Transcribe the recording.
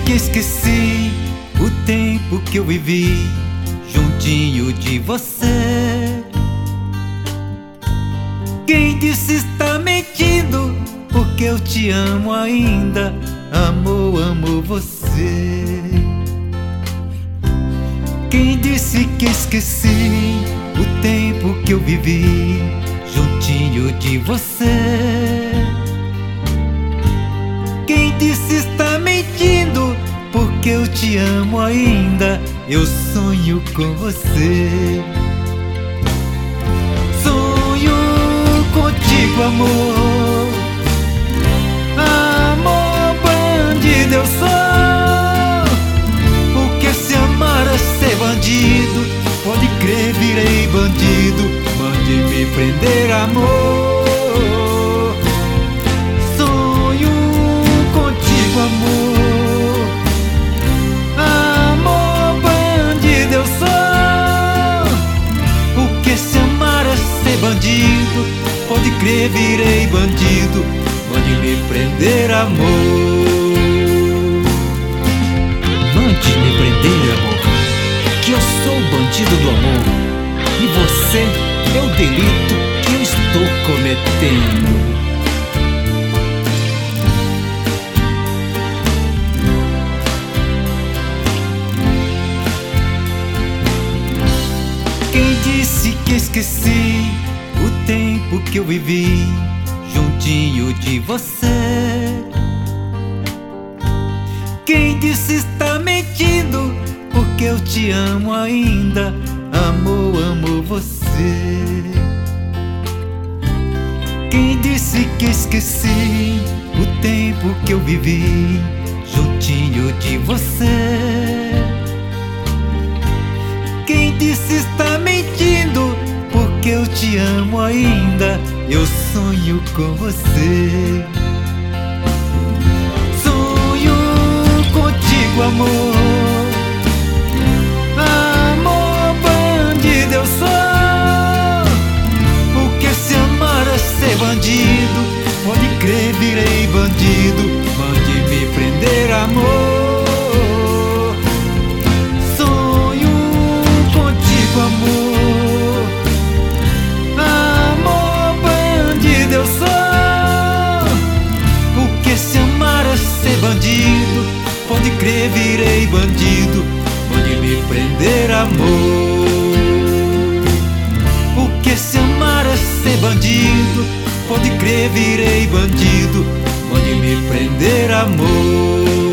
que esqueci o tempo que eu vivi juntinho de você? Quem disse está mentindo, porque eu te amo ainda. Amor, amo você. Quem disse que esqueci o tempo que eu vivi juntinho de você? Quem disse está mentindo, porque eu te amo ainda. Eu sonho com você. Sonho contigo, amor. Amor bandido eu sou. Porque se amar é ser bandido. Pode crer, virei bandido. Mande me prender, amor. Sonho contigo, amor. Amor bandido eu sou. Porque se amar é ser bandido. Pode crer, virei bandido. Mande me prender, amor. Mande me prender, amor, que eu sou o bandido do amor. E você é o delito que eu estou cometendo. Quem disse que esqueci o tempo que eu vivi juntinho de você? Quem disse está mentindo, porque eu te amo ainda. Amor, amo você. Quem disse que esqueci o tempo que eu vivi juntinho de você? Quem disse está mentindo, porque eu te amo ainda. Eu sonho com você. Sonho contigo, amor. Amor bandido eu sou. Porque se amar é ser bandido. Pode crer, virei bandido. Mande me prender, amor. Sonho contigo, amor. Amor bandido eu sou. Porque se amar é ser bandido. Pode crer, virei bandido. Mande me prender, amor. Porque se amar é ser bandido. Pode crer, virei bandido. Mande me prender, amor.